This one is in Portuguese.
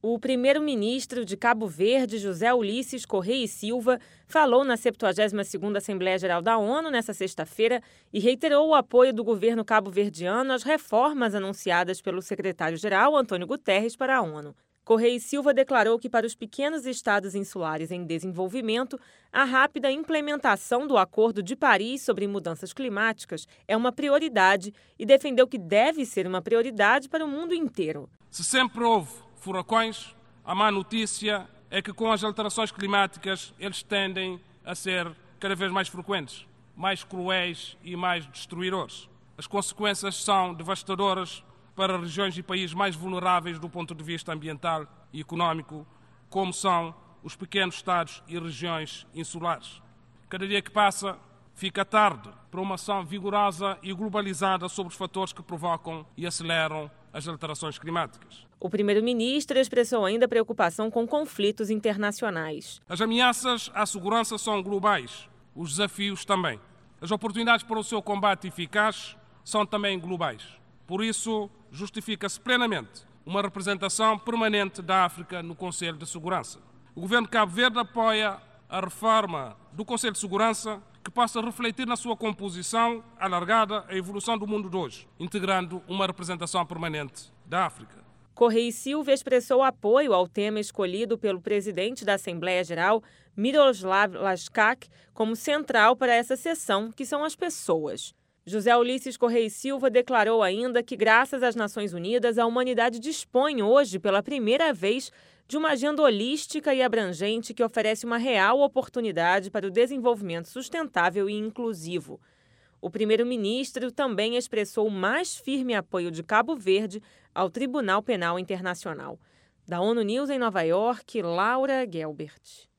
O primeiro-ministro de Cabo Verde, José Ulisses Correia e Silva, falou na 72ª Assembleia Geral da ONU nesta sexta-feira e reiterou o apoio do governo cabo-verdiano às reformas anunciadas pelo secretário-geral Antônio Guterres para a ONU. Correia e Silva declarou que para os pequenos estados insulares em desenvolvimento, a rápida implementação do Acordo de Paris sobre mudanças climáticas é uma prioridade e defendeu que deve ser uma prioridade para o mundo inteiro. Se sempre houve furacões, a má notícia é que com as alterações climáticas eles tendem a ser cada vez mais frequentes, mais cruéis e mais destruidores. As consequências são devastadoras para regiões e países mais vulneráveis do ponto de vista ambiental e económico, como são os pequenos estados e regiões insulares. Cada dia que passa, fica tarde para uma ação vigorosa e globalizada sobre os fatores que provocam e aceleram as alterações climáticas. O primeiro-ministro expressou ainda preocupação com conflitos internacionais. As ameaças à segurança são globais, os desafios também. As oportunidades para o seu combate eficaz são também globais. Por isso, justifica-se plenamente uma representação permanente da África no Conselho de Segurança. O governo de Cabo Verde apoia a reforma do Conselho de Segurança que possa refletir na sua composição alargada a evolução do mundo de hoje, integrando uma representação permanente da África. Correia e Silva expressou apoio ao tema escolhido pelo presidente da Assembleia Geral, Miroslav Lajčák, como central para essa sessão, que são as pessoas. José Ulisses Correia e Silva declarou ainda que, graças às Nações Unidas, a humanidade dispõe hoje, pela primeira vez, de uma agenda holística e abrangente que oferece uma real oportunidade para o desenvolvimento sustentável e inclusivo. O primeiro-ministro também expressou o mais firme apoio de Cabo Verde ao Tribunal Penal Internacional. Da ONU News em Nova York, Laura Gelbert.